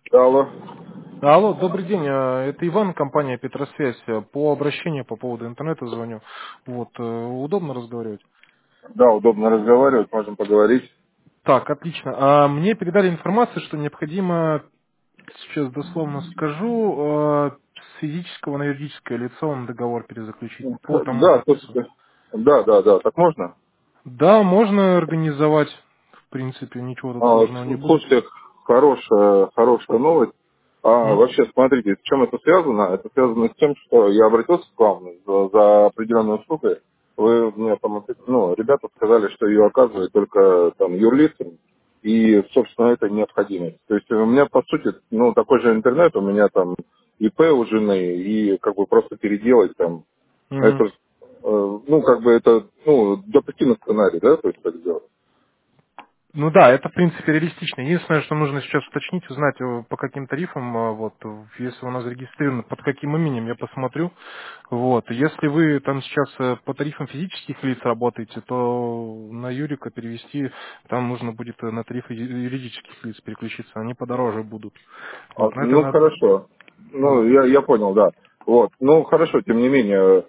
Алло. Алло, добрый день. Это Иван, компания Петросвязь. По обращению по поводу интернета звоню. Вот, удобно разговаривать? Да, удобно разговаривать, можем поговорить. Так, отлично. Мне передали информацию, что необходимо, сейчас дословно скажу, с физического на юридическое лицо вам договор перезаключить по тому Да, адресу. слушайте. Да, так можно? Да, можно организовать. В принципе, ничего тут сложного не будет. Слушайте, хорошая новость. М? Вообще, смотрите, с чем это связано? Это связано с тем, что я обратился к вам за определенной услугой. Вы мне там, ребята сказали, что ее оказывают только там юрлицам, и, собственно, это необходимость. То есть у меня, по сути, такой же интернет, у меня там ИП у жены, и как бы просто переделать там, Мгм. это, как бы это, допустимый сценарий, да, то есть так сделать. Ну да, это в принципе реалистично. Единственное, что нужно сейчас уточнить, узнать по каким тарифам, вот, если у нас зарегистрировано, под каким именем, я посмотрю. Вот, если вы там сейчас по тарифам физических лиц работаете, то на Юрика перевести, там нужно будет на тарифы юридических лиц переключиться, они подороже будут. Вот, но это Ну, надо. хорошо. Вот. Я понял, да. Вот. Ну, хорошо, тем не менее,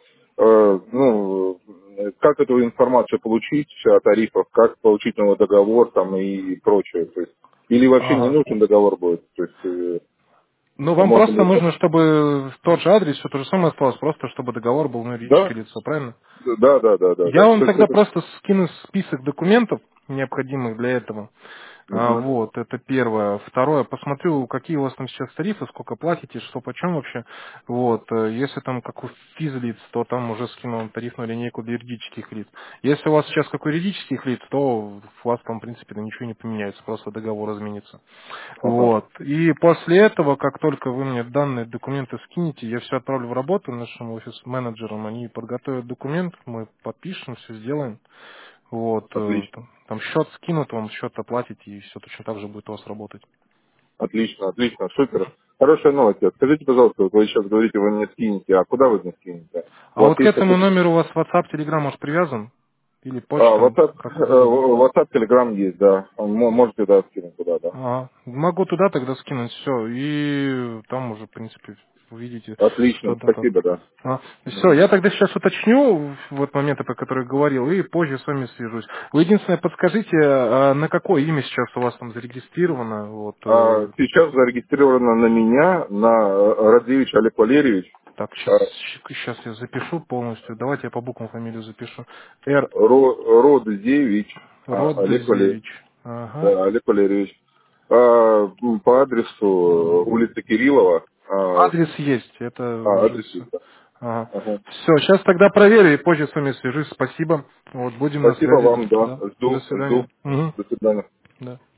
как эту информацию получить о тарифах, как получить новый договор там и прочее. То есть, или вообще не Ага. нужен договор будет. То есть, Ну, вам можно просто ли это... нужно, чтобы тот же адрес, все то же самое осталось, просто чтобы договор был на Да, юридическое лицо, правильно? да. Я вам Все тогда это просто скину список документов, необходимых для этого. мгм. Вот, это первое. Второе, посмотрю, какие у вас там сейчас тарифы, сколько платите, что почем вообще. Вот, если там как у физлиц, то там уже скину вам тарифную линейку для юридических лиц. Если у вас сейчас как у юридических лиц, то у вас там, в принципе, ничего не поменяется, просто договор изменится. Ага. Вот. И после этого, как только вы мне данные документы скинете, я все отправлю в работу нашим офис-менеджерам, они подготовят документ, мы подпишем, все сделаем. Вот. Отлично. Там счет скинут, вам счет оплатите, и все точно так же будет у вас работать. Отлично, супер. Хорошая новость. Скажите, пожалуйста, вот вы сейчас говорите, вы мне скинете, а куда вы мне скинете? У А вас вот к есть этому какой-то... номеру у вас WhatsApp, Telegram, может, привязан? Или почта, WhatsApp, как вам удобно? WhatsApp, Telegram есть, да. Можете, да, скинуть туда, да. Ага. Могу туда тогда скинуть все, и там уже, в принципе, увидите, что Отлично, там как. спасибо, да. Все, я тогда сейчас уточню вот моменты, про которые говорил, и позже с вами свяжусь. Вы единственное подскажите, на какое имя сейчас у вас там зарегистрировано? Вот, Сейчас зарегистрировано на меня, на Радзевич Олег Валерьевич, так, а, сейчас я запишу полностью. Давайте я по буквам фамилию запишу. Р. Родзевич Олег Валерьевич. Родзевич. Ага. Да, Олег Валерьевич. По адресу улица Кириллова. Адрес есть, это уже Адрес все. есть, да. Ага. Ага. Все, сейчас тогда проверю и позже с вами свяжусь. Спасибо. Вот, будем на Спасибо связи. вам, да. Да. До Жду. свидания. Мгм. До свидания. Да.